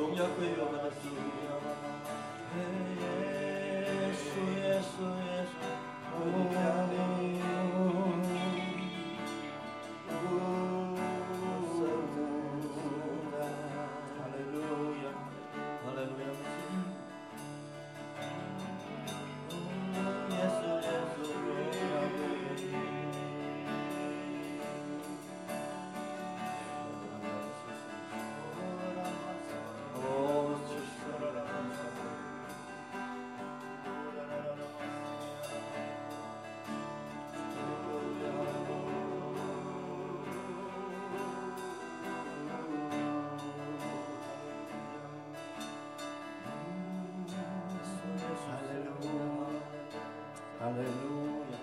荣耀归于我们的主。耶稣，耶稣，耶稣，哈利路亚，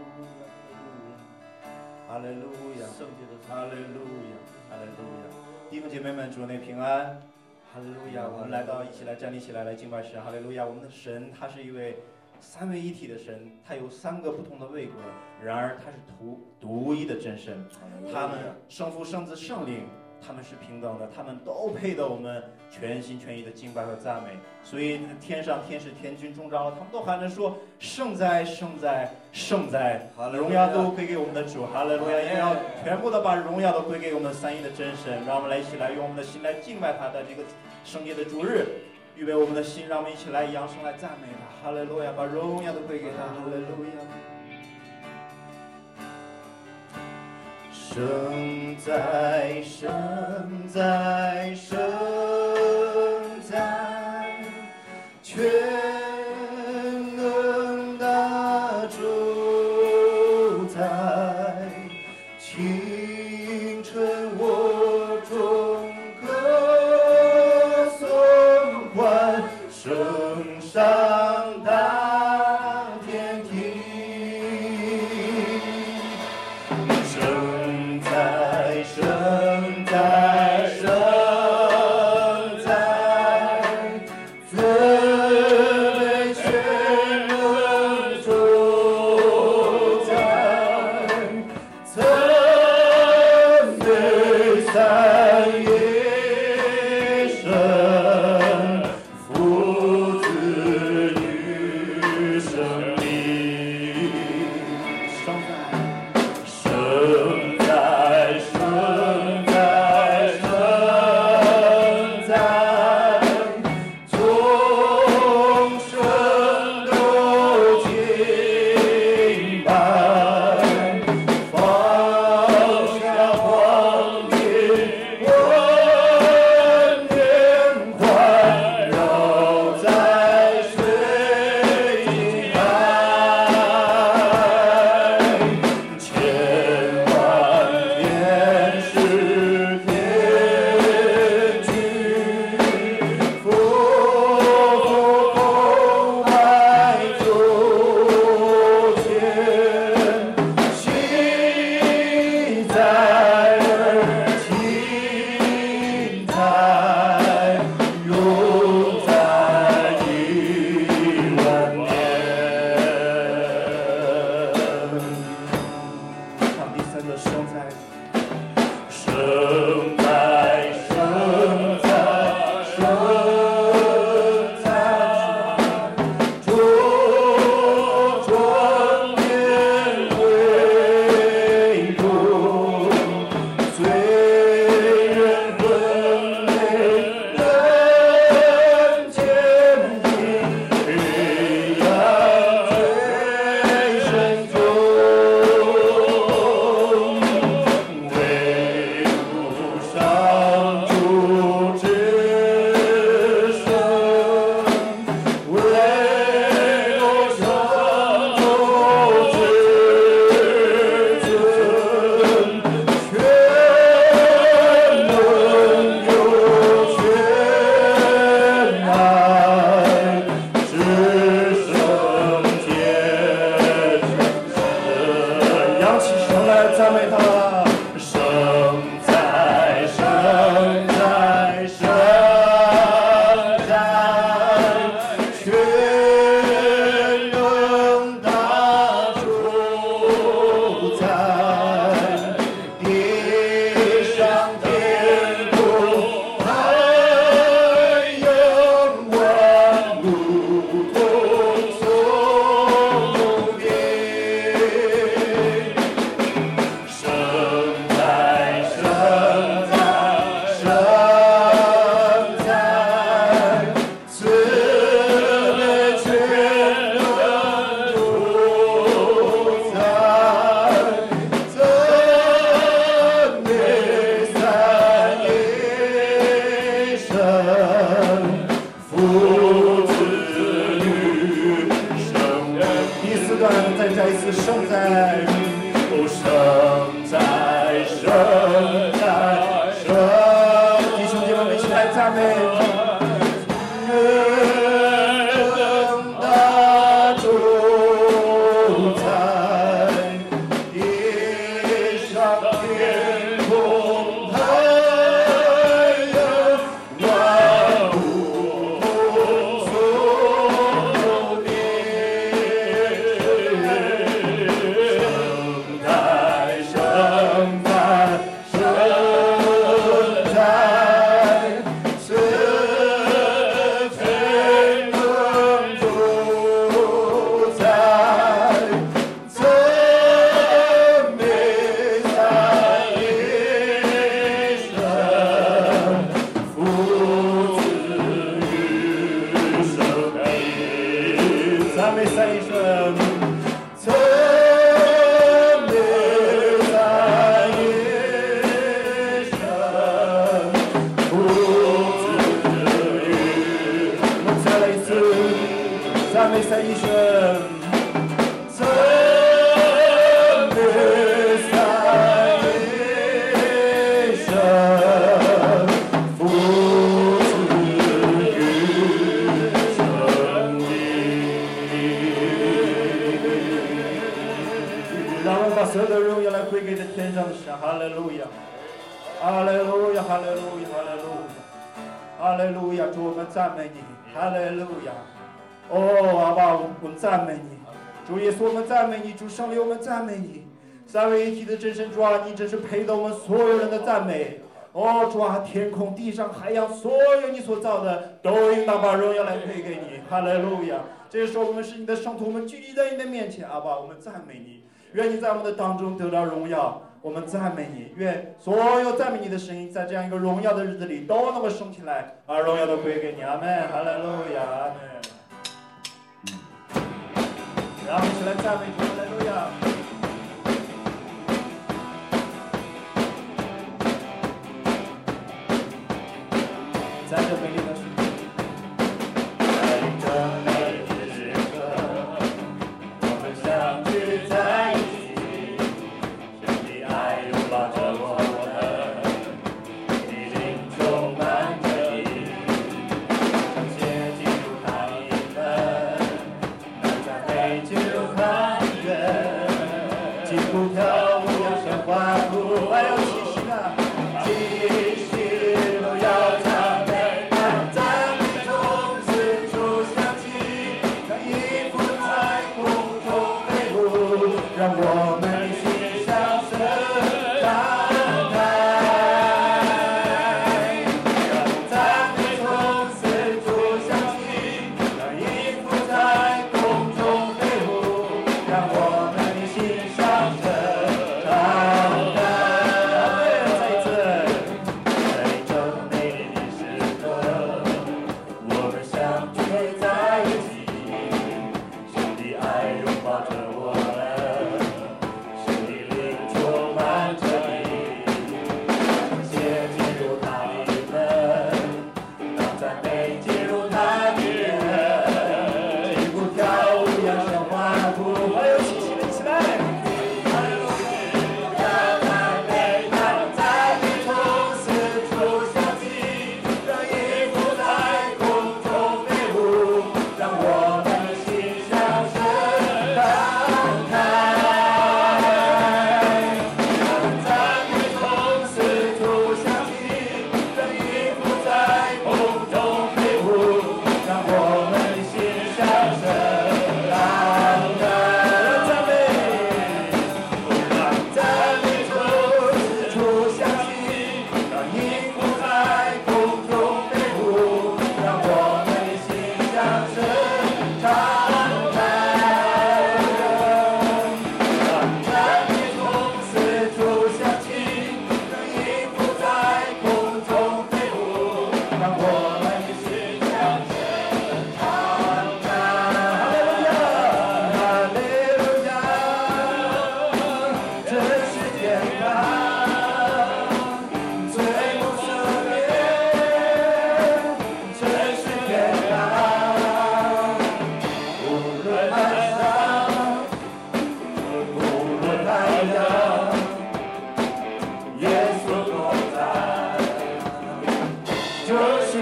哈利路亚，圣洁的哈利路亚，哈利路亚！弟兄姐妹们，主内平安，哈利路亚！我们一起来站立起来，来敬拜神，哈利路亚！我们的神，他是一位三位一体的神，他有3个不同的位格，然而他是独一的真神，他们圣父、圣子、圣灵。他们是平等的，他们都配得我们全心全意的敬拜和赞美。所以天上天使天军中长老，他们都喊着说：圣哉，圣哉，圣哉！荣耀都归给我们的主，哈利路亚！也要全部的把荣耀都归给我们三一的真神。让我们一起来用我们的心来敬拜他的这个圣洁的主日，预备我们的心，让我们一起来扬声来赞美他，哈利路亚！把荣耀都归给他，哈利路亚！圣哉，圣哉，圣哉，全能的主宰，清晨我中歌颂欢，升上大天庭。圣哉，圣哉，圣上帝，我们赞美你，三位一体的真神主啊，你真是配得我们所有人的赞美。哦，主啊，天空、地上、海洋，所有你所造的，都应当把荣耀来归给你。哈利路亚！这时候我们是你的圣徒，我们聚集在你的面前，阿爸，我们赞美你。愿你在我们的当中得到荣耀，我们赞美你。愿所有赞美你的声音，在这样一个荣耀的日子里，都能够升起来，把荣耀都归给你。阿门！哈利路亚！阿门！让我们一起来赞美主，哈利路亚！在这美丽的时刻，在这美丽的时刻，我们相聚在一起，神的爱拥抱着我们，你灵充满着你，圣洁进入他一份，大家陪进入他人，击鼓跳舞扬声欢呼，还有气势啊，气势都要唱。在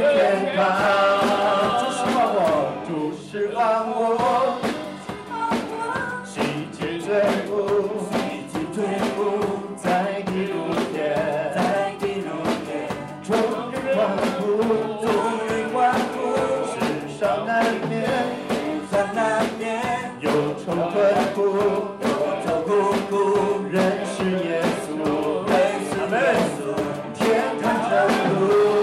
天堂，主释放我，主释放我，洗净罪污，洗净罪污，在地如天，在地如天，终日欢呼，终日欢呼，世上难免，世上难免有愁困苦，有愁困苦，认识耶稣，认识耶稣，天堂正路。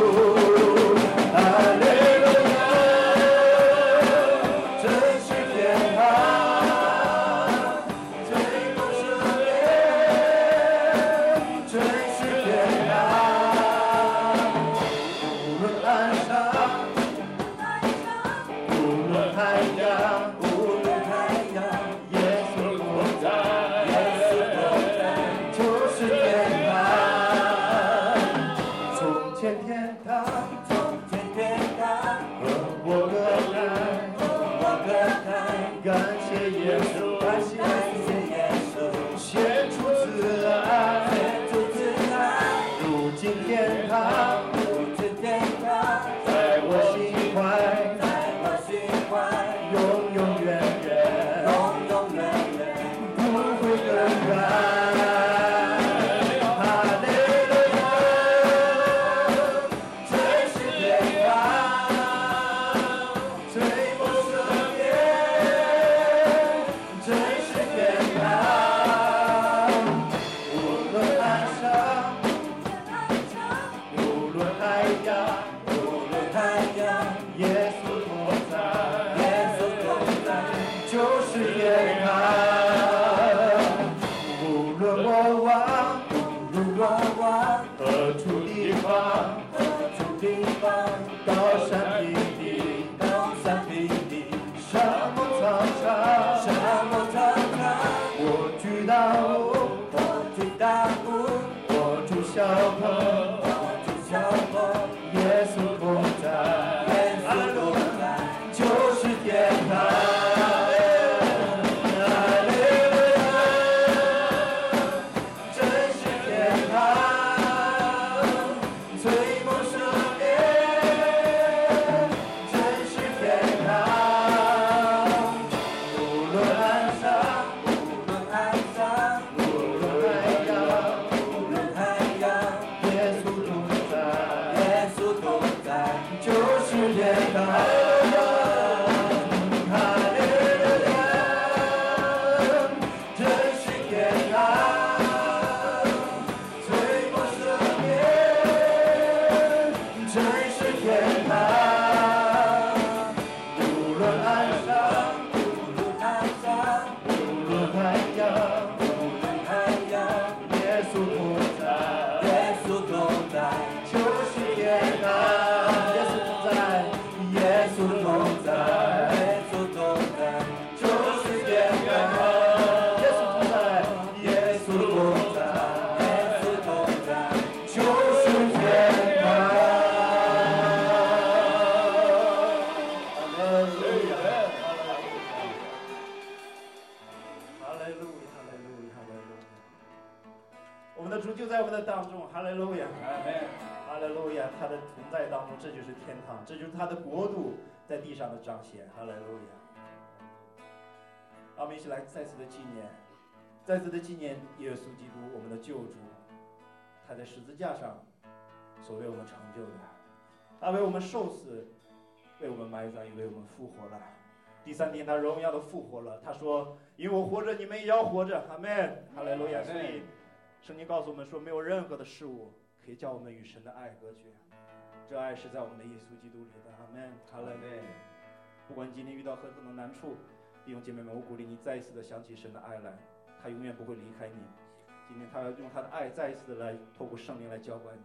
这就是他的国度在地上的彰显，哈利路亚！让我们一起来再次的纪念耶稣基督，我们的救主，他在十字架上所为我们成就的，他为我们受死，为我们埋葬，也为我们复活了。第三天，他荣耀的复活了。他说：“因为我活着，你们也要活着。”阿门，哈利路亚！所以，圣经告诉我们说，没有任何的事物可以叫我们与神的爱隔绝。这爱是在我们的耶稣基督里的，阿门，哈利路亚。不管你今天遇到何等的难处，弟兄姐妹们，我鼓励你再一次的想起神的爱来，他永远不会离开你。今天他要用他的爱再一次的来透过圣灵来浇灌你。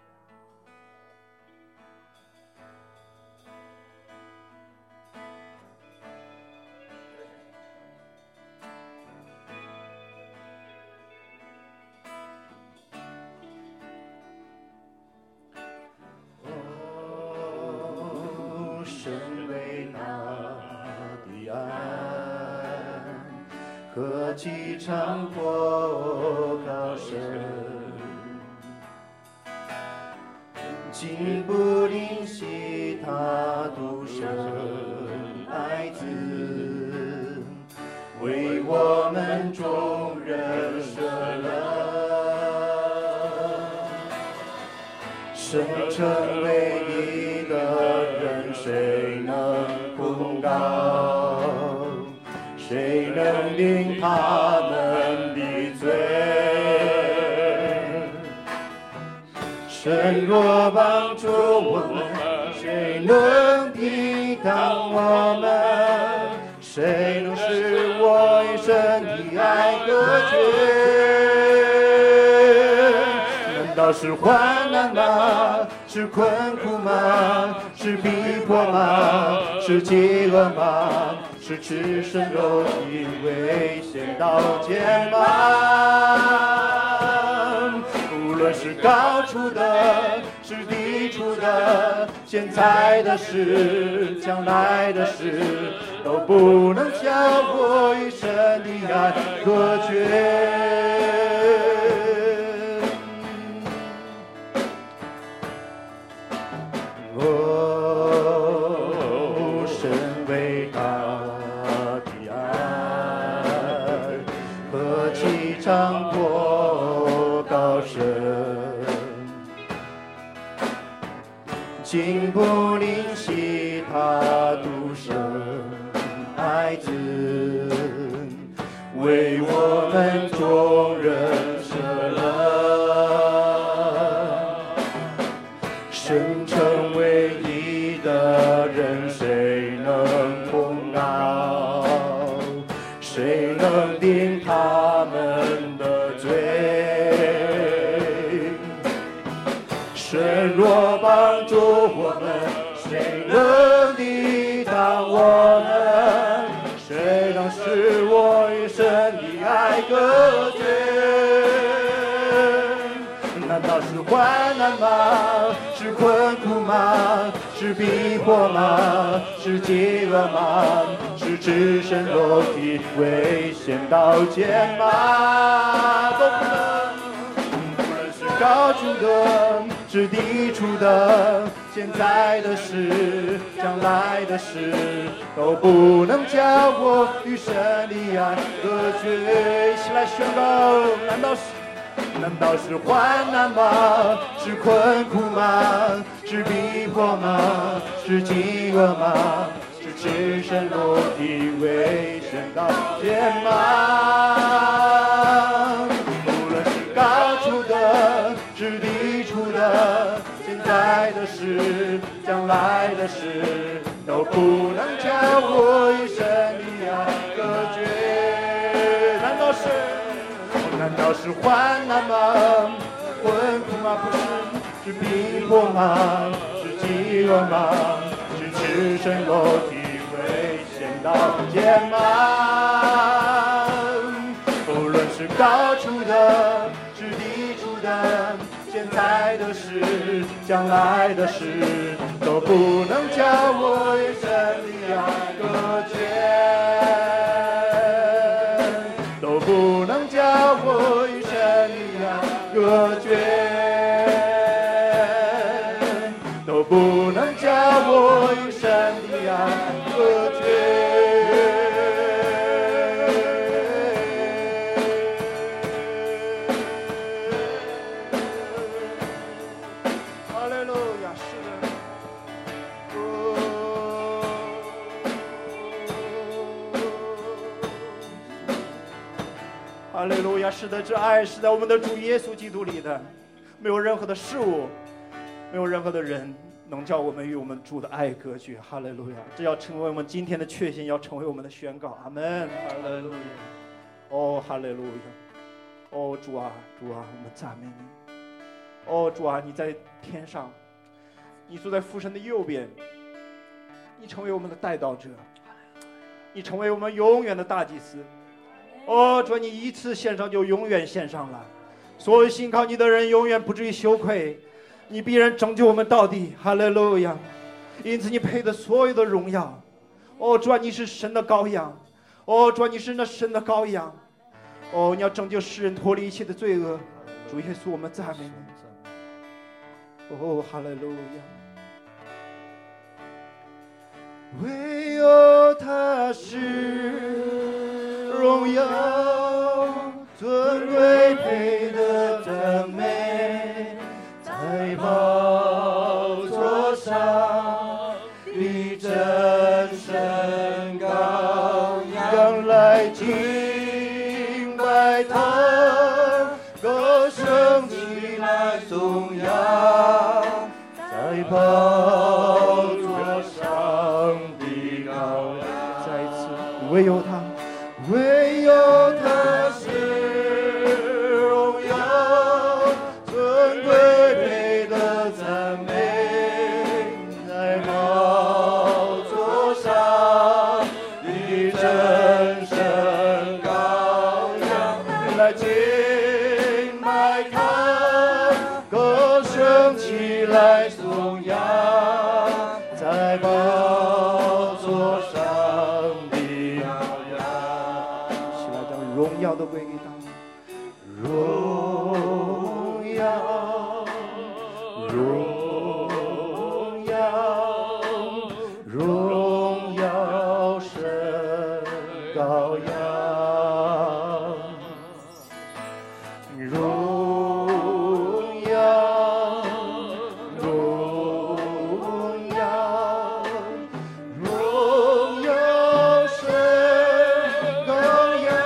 几场波高声， 竟不吝惜他独生爱子，为我们众人舍了。神成唯一的人，谁能控告？谁能定他们的罪？神若帮助我们，谁能抵挡我们？谁能使我与神的爱隔绝？难道是患难吗？是困苦吗？是逼迫吗？是饥饿吗？是赤身肉体危险刀剑吗？无论是高处的，是低处的，现在的事，将来的事，都不能将我与神的爱隔绝。神伟大的爱，何其长阔高深，竟不吝惜他独生爱子，为我们众人舍了。神成唯一的人，谁能控告？谁能定他们的罪？神若帮助我们，谁能抵挡我们？谁能使我与神的爱隔绝？难道是患难吗？是困苦吗？是逼迫吗？是饥饿吗？是赤身肉体危险刀剑吗？都不能。无论是高处的，是低处的，现在的事，将来的事，都不能将我与神的爱隔绝。一起来宣告，难道是患难吗？是困苦吗？是逼迫吗？是饥饿吗？是赤身裸体危险刀剑吗？无论是高处的，是低处的，现在的事，将来的事，都不能将我与神的爱隔绝。难道是患难吗？困苦吗？不是，是逼迫吗？是饥饿吗？是赤身裸体危险刀剑吗？无论是高处的，是低处的，现在的事，将来的事，都不能将我与神的爱隔绝。都不能将我与神的爱隔绝，都不能将我与神的爱隔绝。哈利路亚，是的。哈利路亚，是的，这爱是在我们的主耶稣基督里的，没有任何的事物，没有任何的人能叫我们与我们主的爱隔绝。哈利路亚，这要成为我们今天的确信，要成为我们的宣告。阿门。哈利路亚。哦，哈利路亚。哦，主啊，主啊，我们赞美你。哦，主啊，你在天上，你坐在父神的右边，你成为我们的代祷者，你成为我们永远的大祭司。哦，主，你一次献上就永远献上了，所有信靠你的人永远不至于羞愧，你必然拯救我们到底。哈利路亚！因此你配得所有的荣耀。哦，主啊，你是神的羔羊。哦，主啊，你是那神的羔羊。哦，你要拯救世人脱离一切的罪恶。主耶稣，我们赞美你。 哦，哈利路亚！唯有他是荣耀、尊贵、配得赞美，在宝座上的真神羔羊来敬拜他，歌声起来颂扬，在宝座上的羔羊。再一次，唯有他，唯有他是荣耀、尊贵、配得赞美，在宝座上的真神羔羊来敬拜他，歌声起来颂扬，在宝座上的羔羊。起来，将荣耀都归给他，荣耀，荣耀，荣耀神羔羊，荣耀，荣耀，荣耀神羔羊，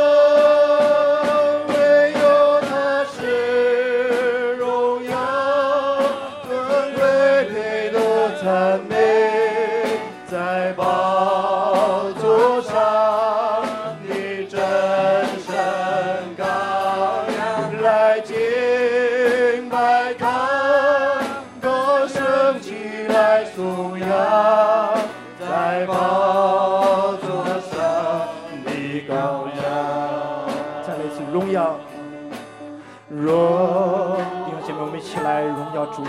唯有他是荣耀、尊贵、配得赞美，在宝座上的真神羔羊来敬拜他，歌声起来颂扬，在宝座上的羔羊。再来一次荣耀，弟兄姐妹，我们一起来荣耀主，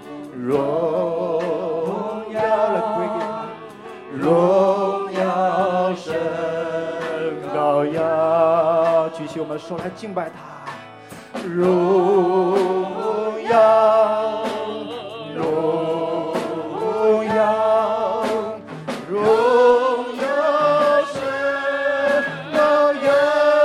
荣耀来归给他，荣耀神羔羊，举起我们手来敬拜他，荣耀，荣耀，荣耀神羔羊，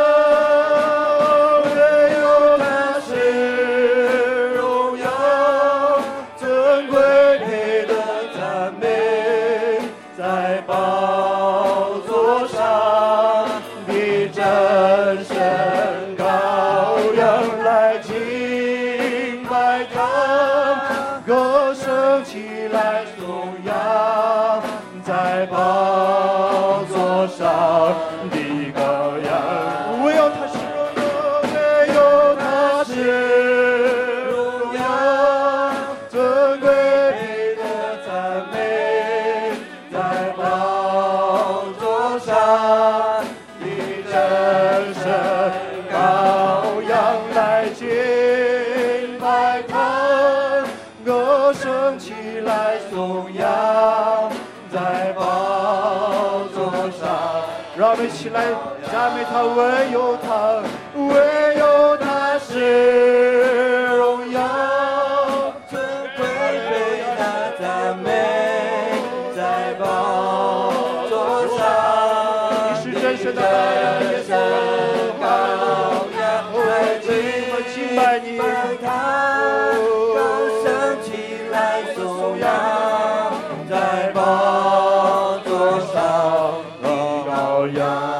唯有他是荣耀、尊贵、配得赞美，在宝座上的真神羔羊来敬拜他，歌声起来颂扬，在宝座上的羔羊，唯有他是荣耀，唯有他是荣耀、尊贵、配得赞美，在宝座上的真神羔羊来敬拜他，歌声起来颂扬，在宝座上。让我们一起来赞美他，唯有他，唯有他是荣耀、尊贵、配得赞美，在宝座上。你是真神的耶稣，来敬拜你，歌声起来颂扬，在宝座上的羔羊。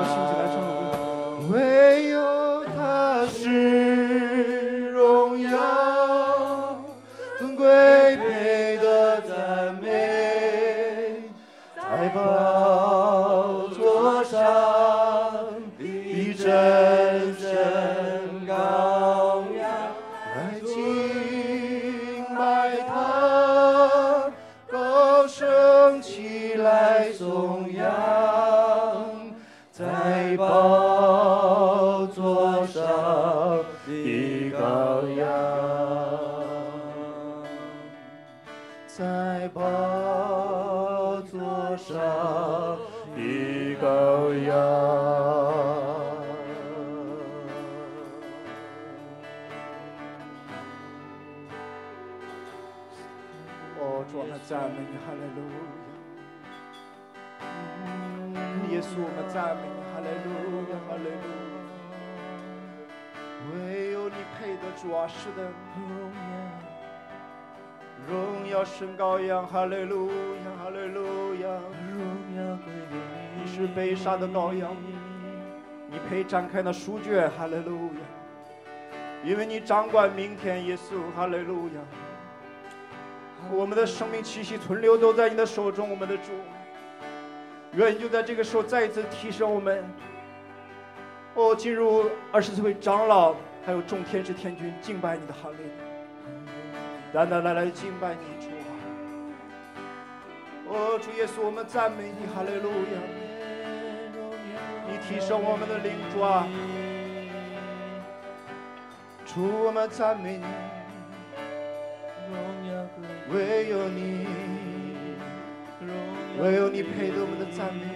唯有他是荣耀、尊贵、配得赞美，在宝座上的真神羔羊来敬拜他，歌声起来颂扬，在宝座上的羔羊，在宝座上的羔羊。 主，我们赞美你，哈利路亚。耶稣，我们赞美你，哈利路亚，哈利路亚。唯有你配得主啊，是的，荣耀神羔羊，哈利路亚，哈利路亚。你是被杀的羔羊，你配展开那书卷，哈利路亚。因为你掌管明天，耶稣，哈利路亚。我们的生命气息存留都在你的手中，我们的主。愿你就在这个时候再一次提升我们，进入24位长老还有众天使天君敬拜你的哈利路亚，单单来敬拜你，主啊！主耶稣，我们赞美你，哈利路亚！你提升我们的灵，主啊！主，我们赞美你，唯有你，唯有你配得我们的赞美。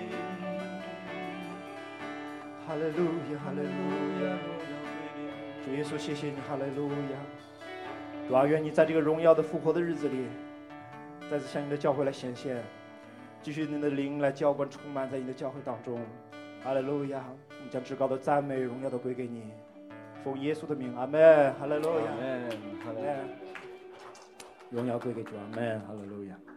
哈利路亚，哈利路亚！主耶稣，谢谢你，哈利路亚！主啊，愿你在这个荣耀的复活的日子里，再次向你的教会来显现，继续你的灵来浇灌充满在你的教会当中。哈利路亚！我们将至高的赞美荣耀都归给你。奉耶稣的名，阿门，哈利路亚，阿门，荣耀归给主，阿门，哈利路亚。